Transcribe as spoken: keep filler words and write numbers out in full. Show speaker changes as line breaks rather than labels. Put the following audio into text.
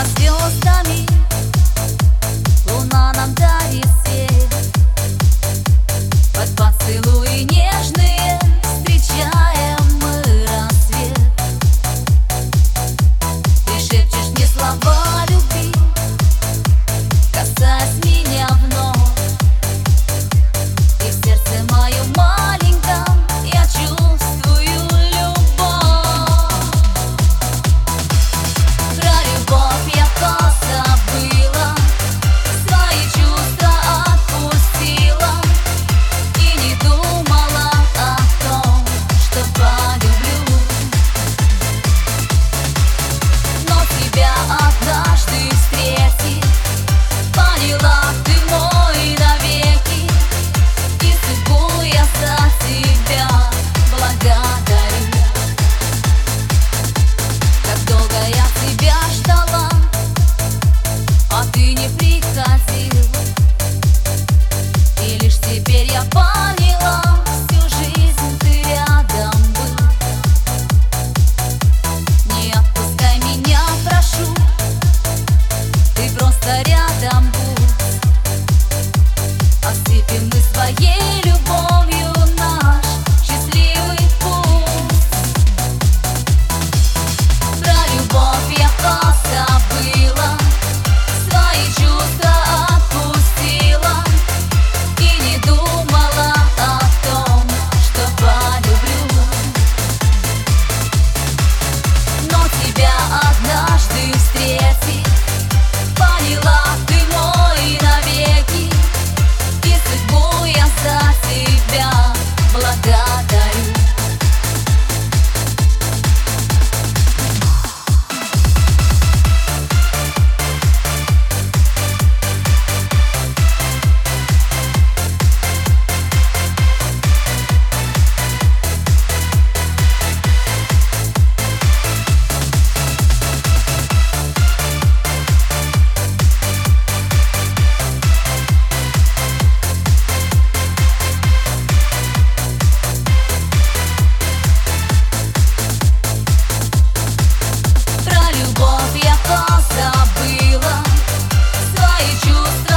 небо звездами, луна нам дарит свет. Под поцелуи нежные встречаем мы рассвет. Ты шепчешь мне слова любви, касаясь меня вновь. И в сердце моем маленьком я чувствую любовь. Про любовь я позабыла, свои чувства отпустила и не думала о том, что полюблю. Но тебя однажды встретив, поняла, ты мой навеки, и судьбу я за тебя благодарю. Как долго я тебя ждала, а ты не приходил, и лишь теперь я поняла, всю жизнь ты рядом был. Не отпускай меня, прошу, ты просто рядом будь. Осыпем мы своей любовью наш счастливый путь. Про любовь я позабыла, свои чувства отпустила и не думала о том, что полюблю. Но тебя однажды встретив, поняла, ты мой навеки, и судьбу я за тебя благодарю. Про любовь я позабыла, свои чувства